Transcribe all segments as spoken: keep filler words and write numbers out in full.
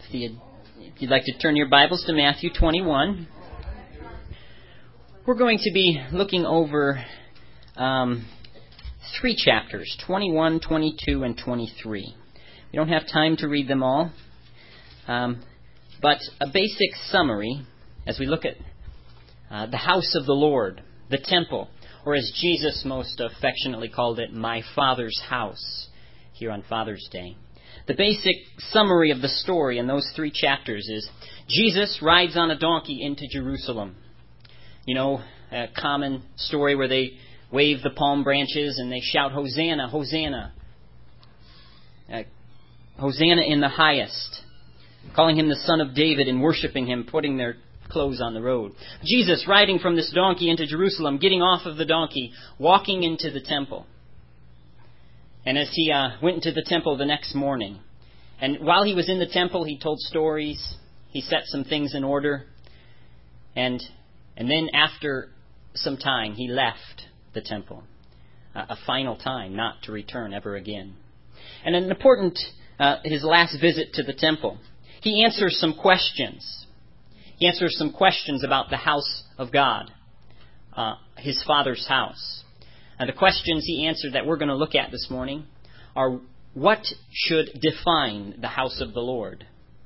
If you'd, if you'd like to turn your Bibles to Matthew twenty-one, we're going to be looking over um, three chapters, twenty-one, twenty-two, and twenty-three. We don't have time to read them all, um, but a basic summary as we look at uh, the house of the Lord, the temple, or as Jesus most affectionately called it, my Father's house, here on Father's Day. The basic summary of the story in those three chapters is Jesus rides on a donkey into Jerusalem. You know, a common story where they wave the palm branches and they shout, Hosanna, Hosanna. Uh, Hosanna in the highest. Calling him the Son of David and worshiping him, putting their clothes on the road. Jesus riding from this donkey into Jerusalem, getting off of the donkey, walking into the temple. And as he uh, went into the temple the next morning, and while he was in the temple, he told stories. He set some things in order. And and then after some time, he left the temple. Uh, a final time, not to return ever again. And an important, uh, his last visit to the temple, he answers some questions. He answers some questions about the house of God, uh, his Father's house. And the questions he answered that we're going to look at this morning are, what should define the house of the Lord?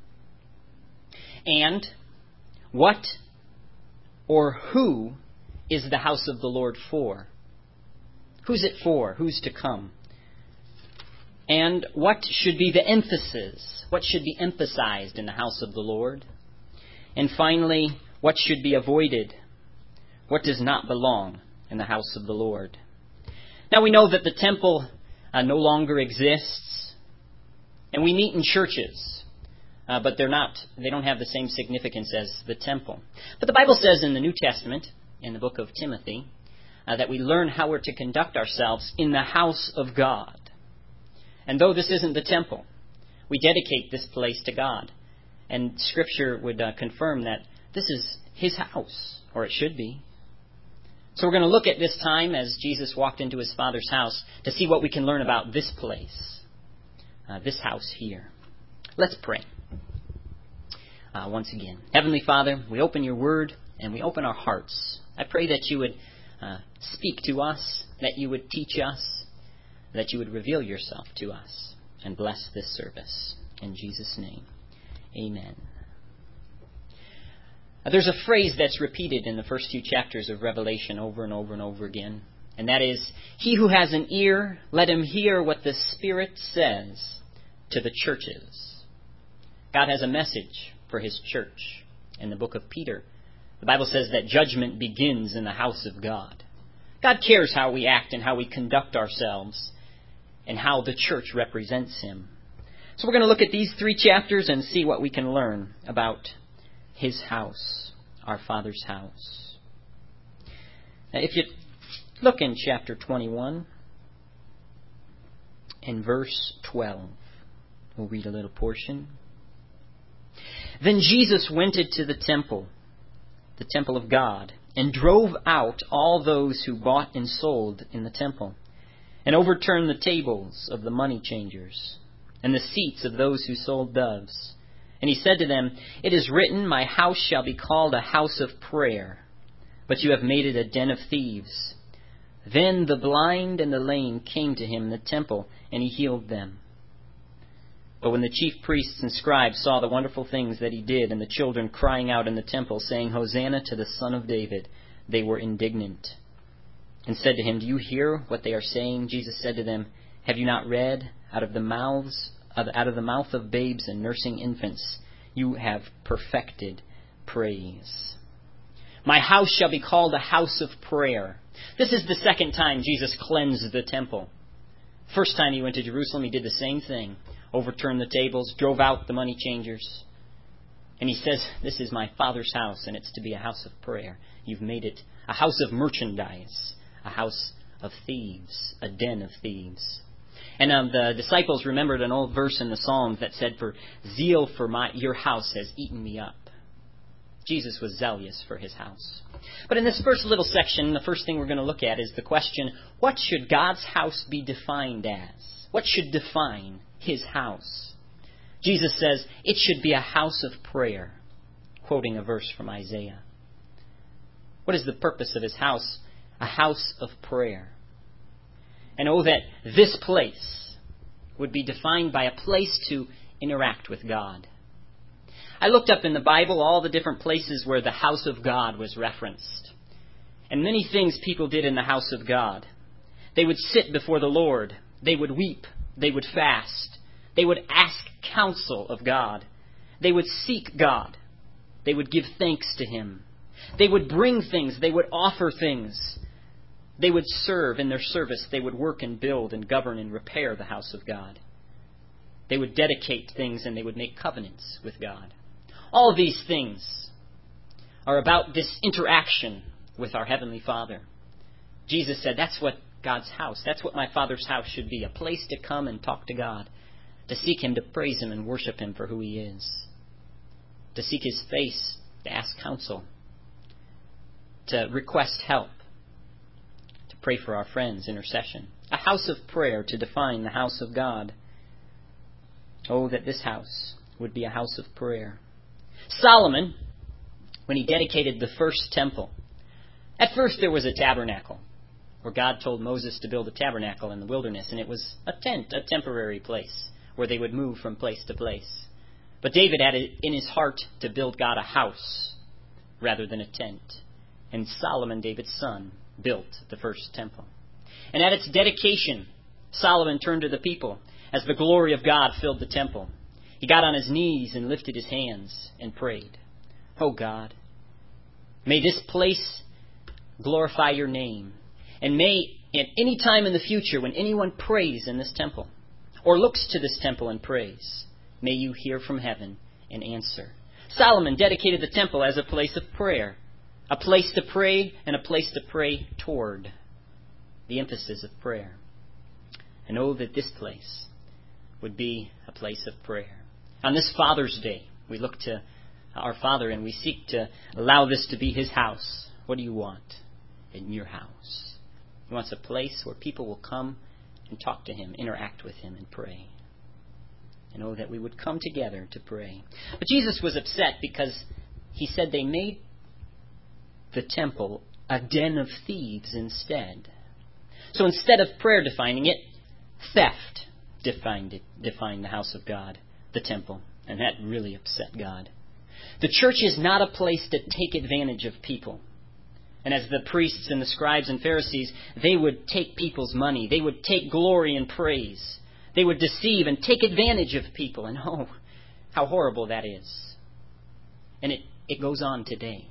And what or who is the house of the Lord for? Who's it for? Who's to come? And what should be the emphasis? What should be emphasized in the house of the Lord? And finally, what should be avoided? What does not belong in the house of the Lord? Now we know that the temple uh, no longer exists, and we meet in churches, uh, but they're not, they don't have the same significance as the temple. But the Bible says in the New Testament, in the book of Timothy, uh, that we learn how we're to conduct ourselves in the house of God. And though this isn't the temple, we dedicate this place to God. And Scripture would uh, confirm that this is His house, or it should be. So we're going to look at this time as Jesus walked into His Father's house to see what we can learn about this place, uh, this house here. Let's pray. Uh, once again, Heavenly Father, we open Your Word and we open our hearts. I pray that You would uh, speak to us, that You would teach us, that You would reveal Yourself to us, and bless this service. In Jesus' name, amen. There's a phrase that's repeated in the first few chapters of Revelation over and over and over again. And that is, he who has an ear, let him hear what the Spirit says to the churches. God has a message for His church. In the book of Peter, the Bible says that judgment begins in the house of God. God cares how we act and how we conduct ourselves and how the church represents Him. So we're going to look at these three chapters and see what we can learn about His house, our Father's house. Now, if you look in chapter twenty-one, in verse twelve, we'll read a little portion. Then Jesus went into the temple, the temple of God, and drove out all those who bought and sold in the temple, and overturned the tables of the money changers, and the seats of those who sold doves. And He said to them, it is written, my house shall be called a house of prayer, but you have made it a den of thieves. Then the blind and the lame came to Him in the temple, and He healed them. But when the chief priests and scribes saw the wonderful things that He did, and the children crying out in the temple, saying, Hosanna to the Son of David, they were indignant, and said to Him, do you hear what they are saying? Jesus said to them, have you not read, out of the mouths out of the mouth of babes and nursing infants, you have perfected praise. My house shall be called a house of prayer. This is the second time Jesus cleansed the temple. First time He went to Jerusalem, He did the same thing. Overturned the tables, drove out the money changers. And He says, this is my Father's house, and it's to be a house of prayer. You've made it a house of merchandise, a house of thieves, a den of thieves. And um, the disciples remembered an old verse in the Psalms that said, for zeal for my your house has eaten me up. Jesus was zealous for His house. But in this first little section, the first thing we're going to look at is the question, what should God's house be defined as? What should define His house? Jesus says, it should be a house of prayer, quoting a verse from Isaiah. What is the purpose of His house? A house of prayer. And oh, that this place would be defined by a place to interact with God. I looked up in the Bible all the different places where the house of God was referenced. And many things people did in the house of God. They would sit before the Lord. They would weep. They would fast. They would ask counsel of God. They would seek God. They would give thanks to Him. They would bring things. They would offer things. They would serve in their service. They would work and build and govern and repair the house of God. They would dedicate things and they would make covenants with God. All of these things are about this interaction with our Heavenly Father. Jesus said, that's what God's house, that's what my Father's house should be, a place to come and talk to God, to seek Him, to praise Him and worship Him for who He is, to seek His face, to ask counsel, to request help, to pray for our friends, intercession. A house of prayer to define the house of God. Oh, that this house would be a house of prayer. Solomon, when he dedicated the first temple, at first there was a tabernacle where God told Moses to build a tabernacle in the wilderness, and it was a tent, a temporary place where they would move from place to place. But David had it in his heart to build God a house rather than a tent. And Solomon, David's son, built the first temple. And at its dedication, Solomon turned to the people as the glory of God filled the temple. He got on his knees and lifted his hands and prayed, "Oh God, may this place glorify your name. And may at any time in the future when anyone prays in this temple or looks to this temple and prays, may you hear from heaven and answer." Solomon dedicated the temple as a place of prayer, a place to pray and a place to pray toward. The emphasis of prayer. And oh, that this place would be a place of prayer. On this Father's Day, we look to our Father and we seek to allow this to be His house. What do you want in your house? He wants a place where people will come and talk to Him, interact with Him, and pray. And oh, that we would come together to pray. But Jesus was upset because He said they made the temple a den of thieves instead. So instead of prayer defining it, theft defined it, defined the house of God, the temple. And that really upset God. The church is not a place to take advantage of people. And as the priests and the scribes and Pharisees, they would take people's money. They would take glory and praise. They would deceive and take advantage of people. And oh, how horrible that is. And it, it goes on today.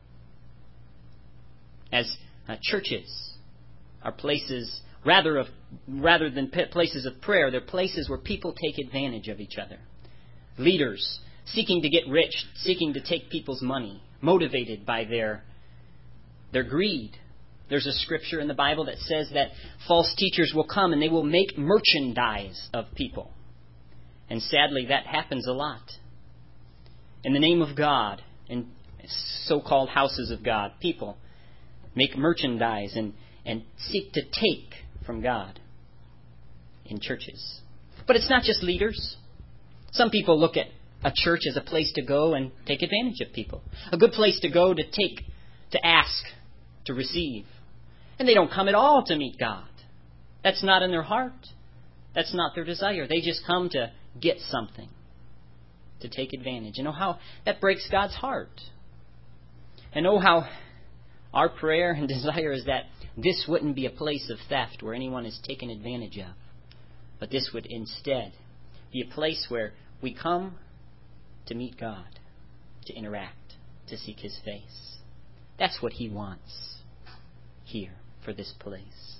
As uh, churches are places, rather of rather than p- places of prayer, they're places where people take advantage of each other. Leaders seeking to get rich, seeking to take people's money, motivated by their their greed. There's a scripture in the Bible that says that false teachers will come and they will make merchandise of people. And sadly, that happens a lot. In the name of God, in so-called houses of God, people make merchandise and, and seek to take from God in churches. But it's not just leaders. Some people look at a church as a place to go and take advantage of people. A good place to go to take, to ask, to receive. And they don't come at all to meet God. That's not in their heart. That's not their desire. They just come to get something, to take advantage. And oh, how that breaks God's heart. And oh, how our prayer and desire is that this wouldn't be a place of theft where anyone is taken advantage of. But this would instead be a place where we come to meet God, to interact, to seek His face. That's what He wants here for this place.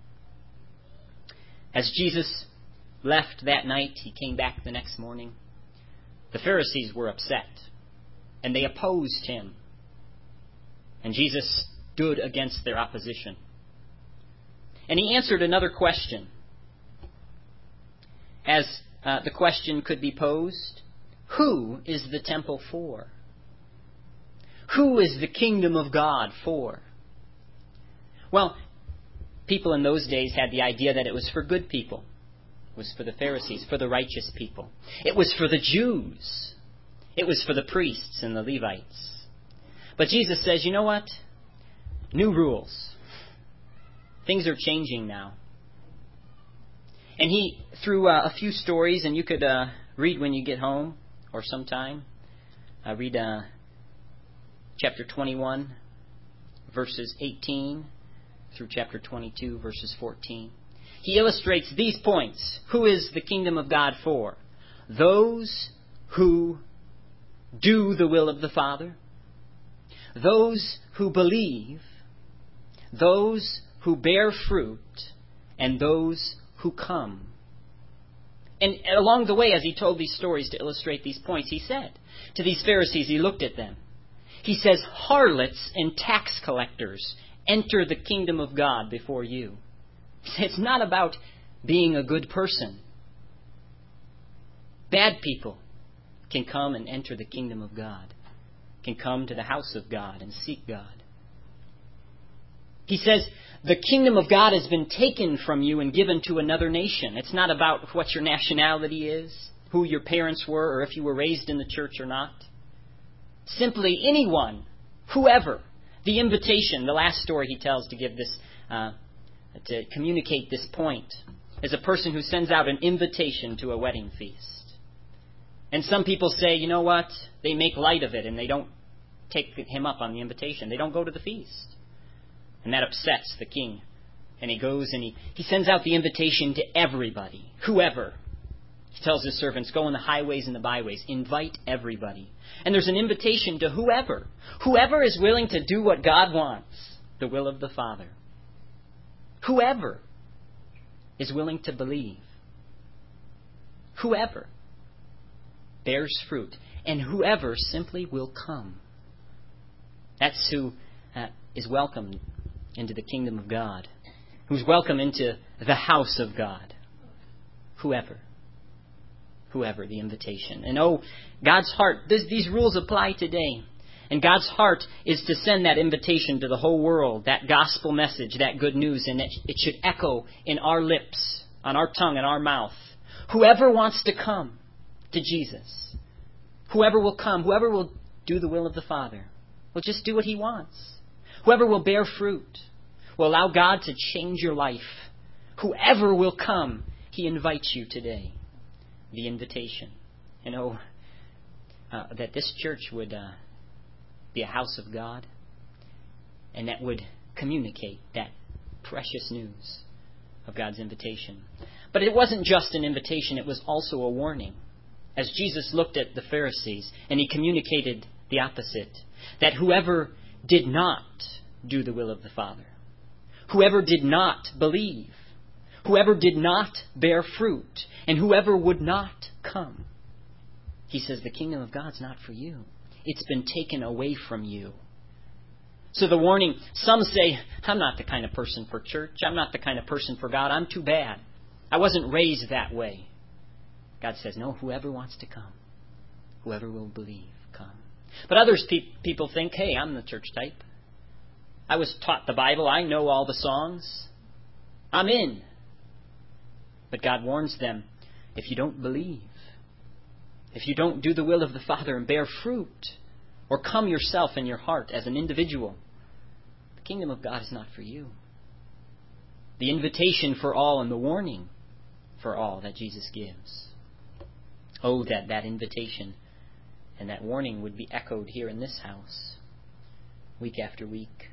As Jesus left that night, He came back the next morning. The Pharisees were upset, and they opposed Him. And Jesus stood against their opposition. And He answered another question. As uh, the question could be posed, who is the temple for? Who is the kingdom of God for? Well, people in those days had the idea that it was for good people. was for the Pharisees, for the righteous people. It was for the Jews. It was for the priests and the Levites. But Jesus says, you know what? New rules. Things are changing now. And he, through uh, a few stories, and you could uh, read when you get home or sometime, uh, read uh, chapter twenty-one, verses eighteen through chapter twenty-two, verses fourteen. He illustrates these points. Who is the kingdom of God for? Those who do the will of the Father, those who believe, those who bear fruit, and those who come. And along the way, as he told these stories to illustrate these points, he said to these Pharisees, he looked at them. He says, harlots and tax collectors enter the kingdom of God before you. It's not about being a good person. Bad people can come and enter the kingdom of God, can come to the house of God and seek God. He says, the kingdom of God has been taken from you and given to another nation. It's not about what your nationality is, who your parents were, or if you were raised in the church or not. Simply anyone, whoever. The invitation, the last story he tells to give this, uh, to communicate this point, is a person who sends out an invitation to a wedding feast. And some people say, you know what? They make light of it and they don't take him up on the invitation. They don't go to the feast. And that upsets the king. And he goes and he, he sends out the invitation to everybody, whoever. He tells his servants, go in the highways and the byways, invite everybody. And there's an invitation to whoever. Whoever is willing to do what God wants, the will of the Father. Whoever is willing to believe. Whoever bears fruit. And whoever simply will come. That's who uh, is welcomed into the kingdom of God. Who's welcome into the house of God. Whoever. Whoever, the invitation. And oh, God's heart, this, these rules apply today. And God's heart is to send that invitation to the whole world, that gospel message, that good news, and it, it should echo in our lips, on our tongue, and our mouth. Whoever wants to come to Jesus, whoever will come, whoever will do the will of the Father, will just do what He wants. Whoever will bear fruit, will allow God to change your life. Whoever will come, He invites you today. The invitation. And oh, uh, that this church would uh, be a house of God, and that would communicate that precious news of God's invitation. But it wasn't just an invitation, it was also a warning. As Jesus looked at the Pharisees, and He communicated the opposite, that whoever did not do the will of the Father, whoever did not believe, whoever did not bear fruit, and whoever would not come, He says the kingdom of God's not for you. It's been taken away from you. So the warning, some say, I'm not the kind of person for church. I'm not the kind of person for God. I'm too bad. I wasn't raised that way. God says, no, whoever wants to come, whoever will believe, come. But others, pe- people think, hey, I'm the church type. I was taught the Bible. I know all the songs. I'm in. But God warns them, if you don't believe, if you don't do the will of the Father and bear fruit, or come yourself in your heart as an individual, the kingdom of God is not for you. The invitation for all and the warning for all that Jesus gives. Oh, that that invitation and that warning would be echoed here in this house, week after week.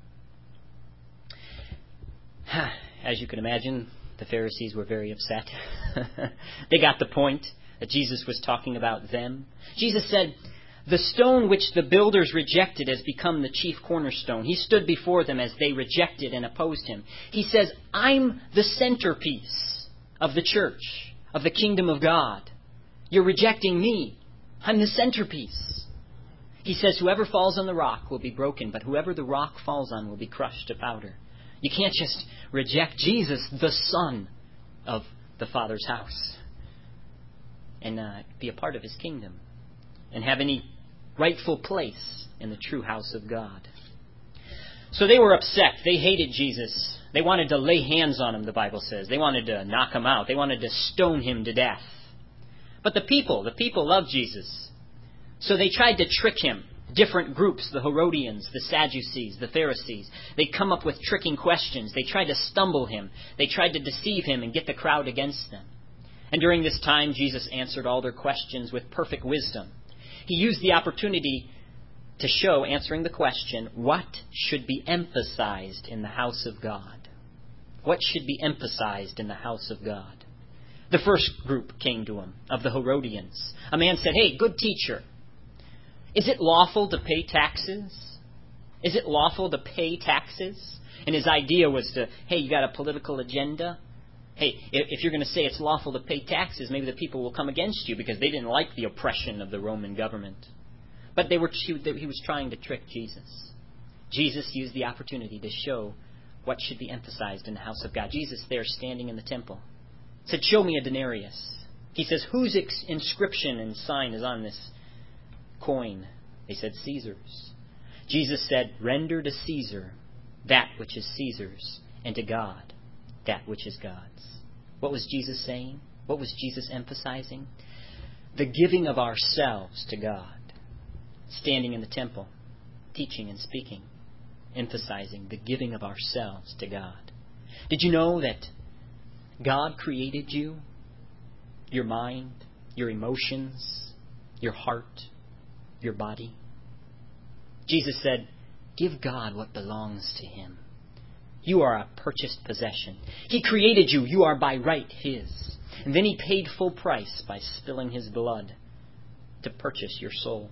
As you can imagine, the Pharisees were very upset. They got the point that Jesus was talking about them. Jesus said, the stone which the builders rejected has become the chief cornerstone. He stood before them as they rejected and opposed Him. He says, I'm the centerpiece of the church, of the kingdom of God. You're rejecting me. I'm the centerpiece. He says, whoever falls on the rock will be broken, but whoever the rock falls on will be crushed to powder. You can't just reject Jesus, the Son of the Father's house, and uh, be a part of His kingdom and have any rightful place in the true house of God. So they were upset. They hated Jesus. They wanted to lay hands on him, the Bible says. They wanted to knock him out. They wanted to stone him to death. But the people, the people loved Jesus. So they tried to trick him. Different groups, the Herodians, the Sadducees, the Pharisees. They come up with tricking questions. They tried to stumble him. They tried to deceive him and get the crowd against them. And during this time, Jesus answered all their questions with perfect wisdom. He used the opportunity to show, answering the question, what should be emphasized in the house of God? What should be emphasized in the house of God? The first group came to him, of the Herodians. A man said, "Hey, good teacher, is it lawful to pay taxes? Is it lawful to pay taxes?" And his idea was to, hey, you got a political agenda? Hey, if you're going to say it's lawful to pay taxes, maybe the people will come against you because they didn't like the oppression of the Roman government. But they were, he was trying to trick Jesus. Jesus used the opportunity to show what should be emphasized in the house of God. Jesus there standing in the temple said, "Show me a denarius." He says, "Whose inscription and sign is on this coin?" They said, "Caesar's." Jesus said, "Render to Caesar that which is Caesar's, and to God that which is God's." What was Jesus saying? What was Jesus emphasizing? The giving of ourselves to God. Standing in the temple, teaching and speaking, emphasizing the giving of ourselves to God. Did you know that God created you, your mind, your emotions, your heart, your body? Jesus said, "Give God what belongs to Him." You are a purchased possession. He created you. You are by right His. And then He paid full price by spilling His blood to purchase your soul.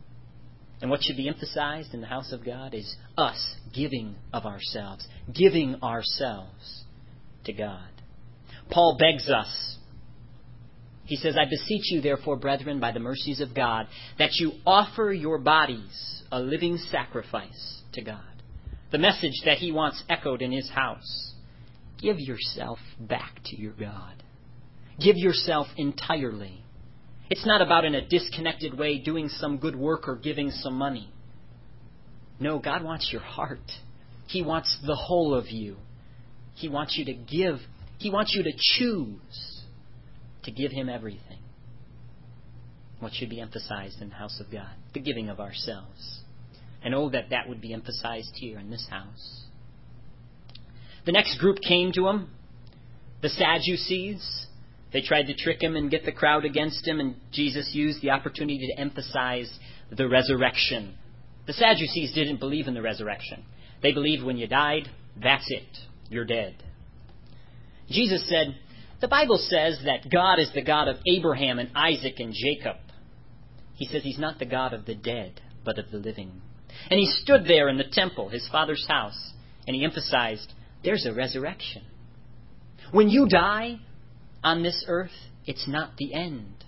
And what should be emphasized in the house of God is us giving of ourselves, giving ourselves to God. Paul begs us. He says, "I beseech you, therefore, brethren, by the mercies of God, that you offer your bodies a living sacrifice to God." The message that he wants echoed in his house. Give yourself back to your God. Give yourself entirely. It's not about in a disconnected way doing some good work or giving some money. No, God wants your heart. He wants the whole of you. He wants you to give. He wants you to choose to give Him everything. What should be emphasized in the house of God? The giving of ourselves. And oh, that that would be emphasized here in this house. The next group came to him, the Sadducees. They tried to trick him and get the crowd against him, and Jesus used the opportunity to emphasize the resurrection. The Sadducees didn't believe in the resurrection. They believed when you died, that's it. You're dead. Jesus said, the Bible says that God is the God of Abraham and Isaac and Jacob. He says He's not the God of the dead, but of the living. And He stood there in the temple, His Father's house, and He emphasized, there's a resurrection. When you die on this earth, it's not the end.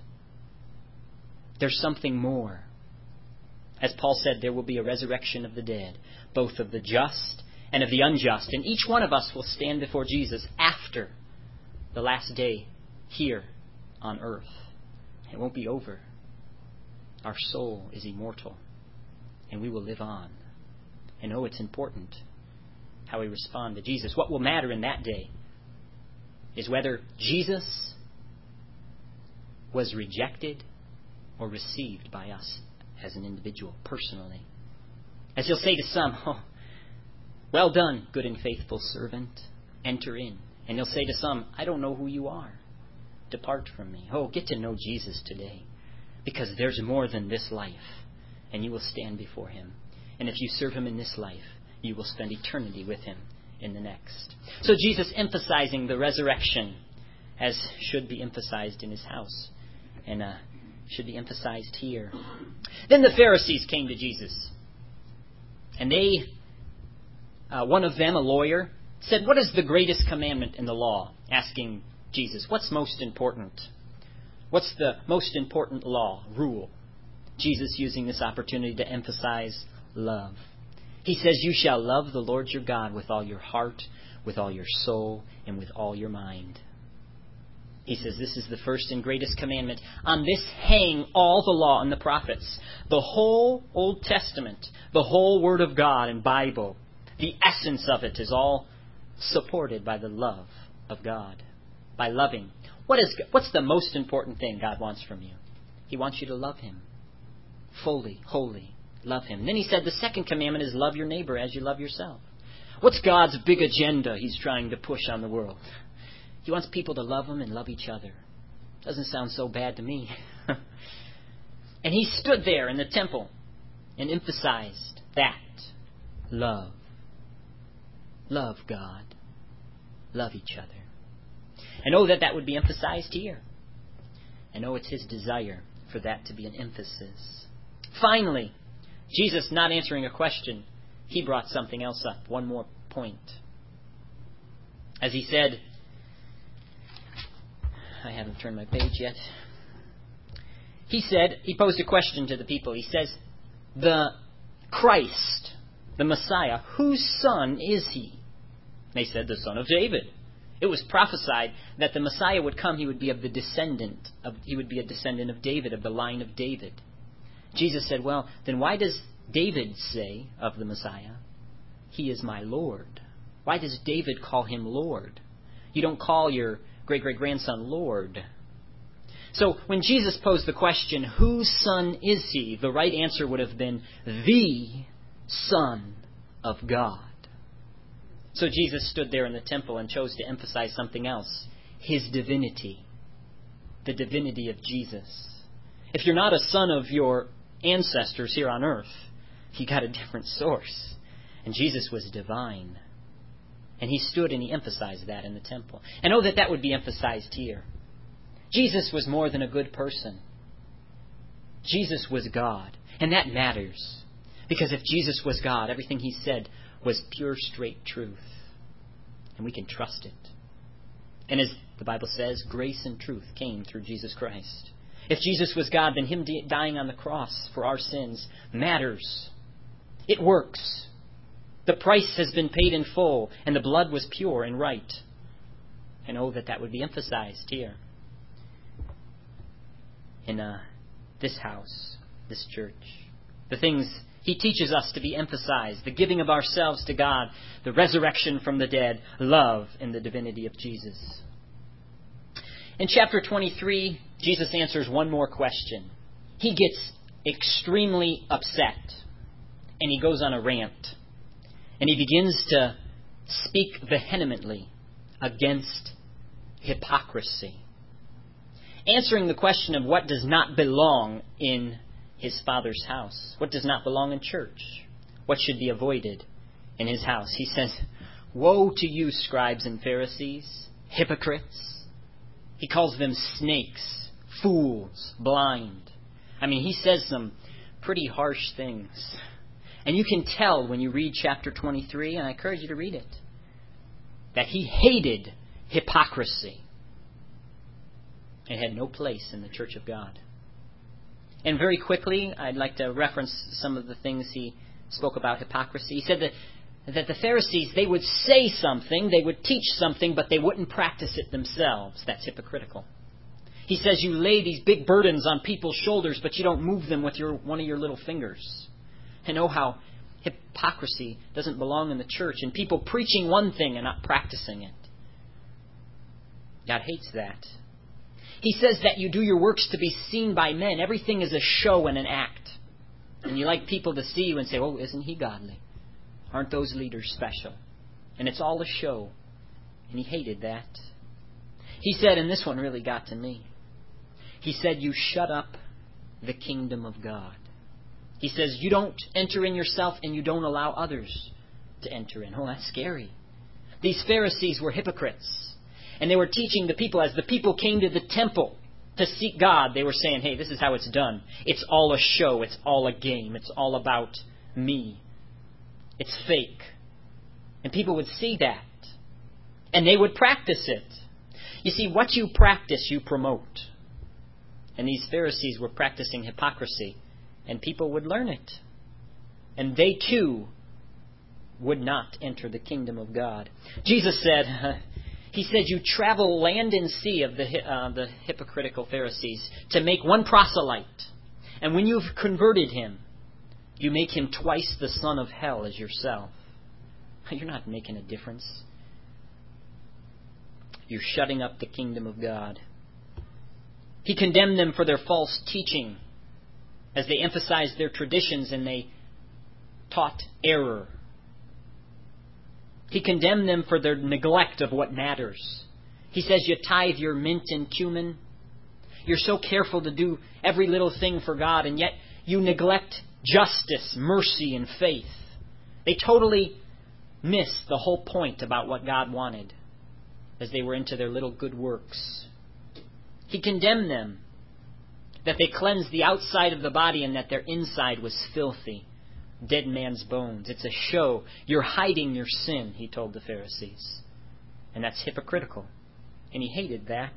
There's something more. As Paul said, there will be a resurrection of the dead, both of the just and of the unjust. And each one of us will stand before Jesus after the last day here on earth. It won't be over. Our soul is immortal, and we will live on. And oh, it's important how we respond to Jesus. What will matter in that day is whether Jesus was rejected or received by us as an individual, personally. As He'll say to some, oh, well done, good and faithful servant, enter in. And He'll say to some, I don't know who you are. Depart from me. Oh, get to know Jesus today, because there's more than this life, and you will stand before Him. And if you serve Him in this life, you will spend eternity with Him in the next. So Jesus emphasizing the resurrection, as should be emphasized in His house, and uh, should be emphasized here. Then the Pharisees came to Jesus, and they, uh, one of them, a lawyer, said, what is the greatest commandment in the law? Asking Jesus, what's most important? What's the most important law, rule? Jesus using this opportunity to emphasize love. He says, you shall love the Lord your God with all your heart, with all your soul, and with all your mind. He says, this is the first and greatest commandment. On this hang all the law and the prophets. The whole Old Testament, the whole Word of God and Bible, the essence of it is all supported by the love of God. By loving. What is, what's the most important thing God wants from you? He wants you to love Him. Fully, wholly, love Him. And then He said the second commandment is love your neighbor as you love yourself. What's God's big agenda He's trying to push on the world? He wants people to love Him and love each other. Doesn't sound so bad to me. And He stood there in the temple and emphasized that. Love. Love God. Love each other. And oh, that that would be emphasized here. And oh, it's His desire for that to be an emphasis. Finally, Jesus, not answering a question, He brought something else up. One more point. As He said, I haven't turned my page yet. He said, He posed a question to the people. He says, the Christ, the Messiah, whose son is He? They said, the son of David. It was prophesied that the Messiah would come. He would be of the descendant of, he would be a descendant of David, of the line of David. Jesus said, well, then why does David say of the Messiah, He is my Lord? Why does David call Him Lord? You don't call your great-great-grandson Lord. So when Jesus posed the question, whose son is He? The right answer would have been the Son of God. So Jesus stood there in the temple and chose to emphasize something else. His divinity. The divinity of Jesus. If you're not a son of your ancestors here on earth, you got a different source. And Jesus was divine. And He stood and He emphasized that in the temple. And oh, that that would be emphasized here. Jesus was more than a good person. Jesus was God. And that matters. Because if Jesus was God, everything He said was pure, straight truth. And we can trust it. And as the Bible says, grace and truth came through Jesus Christ. If Jesus was God, then Him dying on the cross for our sins matters. It works. The price has been paid in full, and the blood was pure and right. And oh, that that would be emphasized here. In uh, this house, this church. The things He teaches us to be emphasized. The giving of ourselves to God. The resurrection from the dead. Love in the divinity of Jesus. In chapter twenty-three, Jesus answers one more question. He gets extremely upset. And He goes on a rant. And He begins to speak vehemently against hypocrisy. Answering the question of what does not belong in His Father's house. What does not belong in church? What should be avoided in His house? He says, woe to you, scribes and Pharisees, hypocrites. He calls them snakes, fools, blind. I mean, He says some pretty harsh things. And you can tell when you read chapter twenty-three, and I encourage you to read it, that He hated hypocrisy. It had no place in the church of God. And very quickly, I'd like to reference some of the things He spoke about hypocrisy. He said that, that the Pharisees, they would say something, they would teach something, but they wouldn't practice it themselves. That's hypocritical. He says you lay these big burdens on people's shoulders, but you don't move them with your one of your little fingers. And oh, how hypocrisy doesn't belong in the church, and people preaching one thing and not practicing it. God hates that. He says that you do your works to be seen by men. Everything is a show and an act. And you like people to see you and say, oh, isn't he godly? Aren't those leaders special? And it's all a show. And He hated that. He said, and this one really got to me. He said, you shut up the kingdom of God. He says, you don't enter in yourself and you don't allow others to enter in. Oh, that's scary. These Pharisees were hypocrites. And they were teaching the people, as the people came to the temple to seek God, they were saying, hey, this is how it's done. It's all a show. It's all a game. It's all about me. It's fake. And people would see that. And they would practice it. You see, what you practice, you promote. And these Pharisees were practicing hypocrisy. And people would learn it. And they too would not enter the kingdom of God. Jesus said... He said, you travel land and sea of the, uh, the hypocritical Pharisees to make one proselyte. And when you've converted him, you make him twice the son of hell as yourself. You're not making a difference. you're shutting up the kingdom of God. He condemned them for their false teaching as they emphasized their traditions and they taught error. He condemned them for their neglect of what matters. He says you tithe your mint and cumin. You're so careful to do every little thing for God, and yet you neglect justice, mercy, and faith. They totally missed the whole point about what God wanted as they were into their little good works. He condemned them that they cleansed the outside of the body and that their inside was filthy, dead man's bones. It's a show. You're hiding your sin, he told the Pharisees. And that's hypocritical. And he hated that.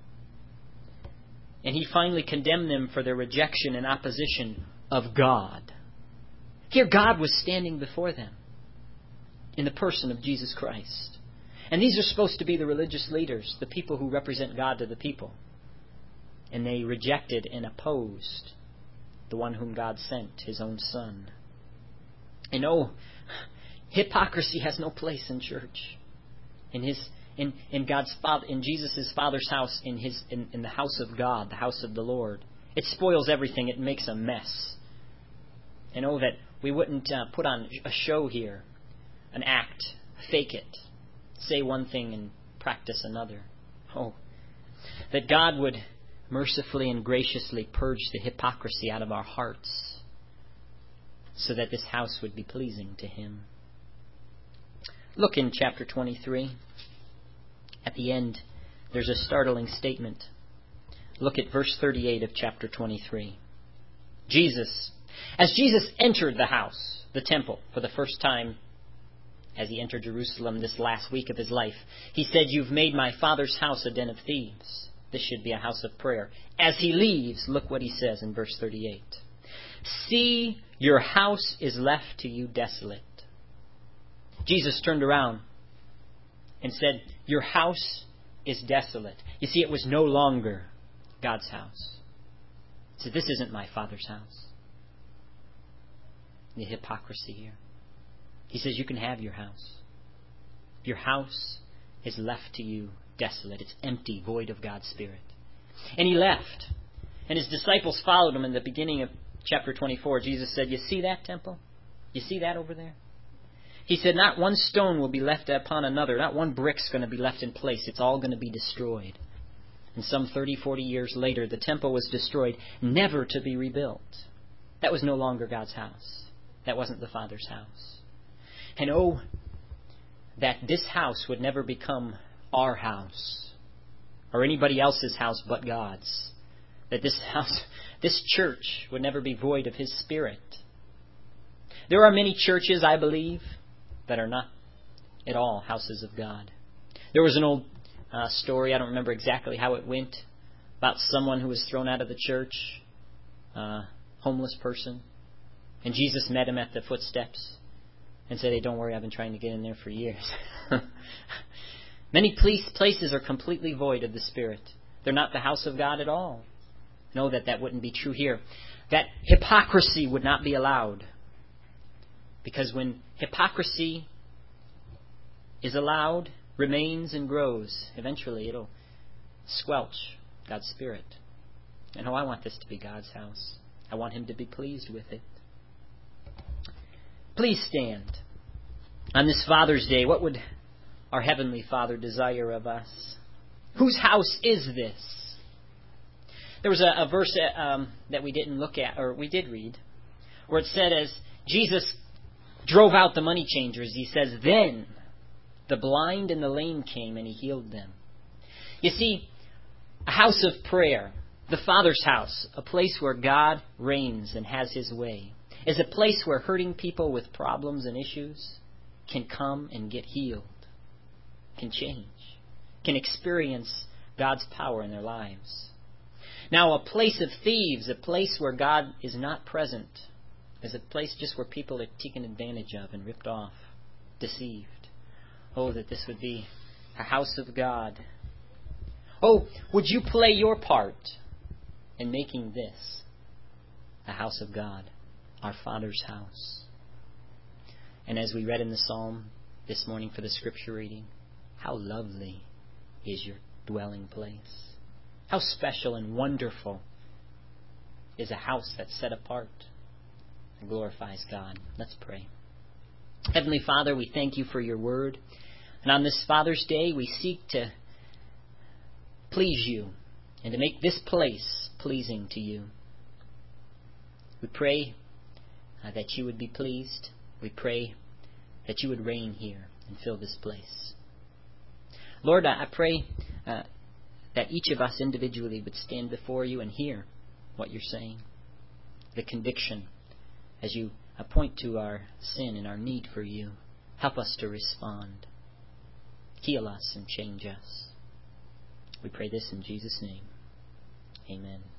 And he finally condemned them for their rejection and opposition of God. Here God was standing before them in the person of Jesus Christ. And these are supposed to be the religious leaders, the people who represent God to the people. And they rejected and opposed the one whom God sent, his own Son. And oh, hypocrisy has no place in church. In his in, in God's Father, in Jesus' Father's house, in his in, in the house of God, the house of the Lord. It spoils everything. It makes a mess. And oh, that we wouldn't uh, put on a show here, an act, fake it, say one thing and practice another. Oh, that God would mercifully and graciously purge the hypocrisy out of our hearts so that this house would be pleasing to Him. Look in chapter twenty-three. At the end, there's a startling statement. Look at verse thirty-eight of chapter twenty-three. Jesus, as Jesus entered the house, the temple, for the first time as he entered Jerusalem this last week of his life, he said, "You've made my Father's house a den of thieves. This should be a house of prayer." As he leaves, look what he says in verse thirty-eight. "See, your house is left to you desolate." Jesus turned around and said, "Your house is desolate." You see, it was no longer God's house. He said, "This isn't my Father's house." The hypocrisy here. He says, you can have your house. Your house is left to you desolate. It's empty, void of God's Spirit. And he left. And his disciples followed him. In the beginning of chapter twenty-four, Jesus said, "You see that temple? You see that over there?" He said, "Not one stone will be left upon another. Not one brick's going to be left in place. It's all going to be destroyed." And some thirty, forty years later, the temple was destroyed, never to be rebuilt. That was no longer God's house. That wasn't the Father's house. And oh, that this house would never become our house or anybody else's house but God's. That this house, this church would never be void of His Spirit. There are many churches, I believe, that are not at all houses of God. There was an old uh, story, I don't remember exactly how it went, about someone who was thrown out of the church, a uh, homeless person. And Jesus met him at the footsteps and said, "Hey, don't worry, I've been trying to get in there for years." Many places are completely void of the Spirit. They're not the house of God at all. Know that that wouldn't be true here. That hypocrisy would not be allowed. Because when hypocrisy is allowed, remains and grows, eventually it'll squelch God's Spirit. And oh, I want this to be God's house. I want Him to be pleased with it. Please stand. On this Father's Day, what would our Heavenly Father desire of us? Whose house is this? There was a, a verse um, that we didn't look at, or we did read, where it said as Jesus drove out the money changers, He says, "Then the blind and the lame came and He healed them." You see, a house of prayer, the Father's house, a place where God reigns and has His way, is a place where hurting people with problems and issues can come and get healed, can change, can experience God's power in their lives. Now, a place of thieves, a place where God is not present, is a place just where people are taken advantage of and ripped off, deceived. Oh, that this would be a house of God. Oh, would you play your part in making this a house of God, our Father's house? And as we read in the Psalm this morning for the Scripture reading, how lovely is your dwelling place. How special and wonderful is a house that's set apart and glorifies God. Let's pray. Heavenly Father, we thank you for your word. And on this Father's Day, we seek to please you and to make this place pleasing to you. We pray uh, that you would be pleased. We pray that you would reign here and fill this place. Lord, I, I pray uh, that each of us individually would stand before you and hear what you're saying. The conviction as you uh, point to our sin and our need for you. Help us to respond. Heal us and change us. We pray this in Jesus' name. Amen.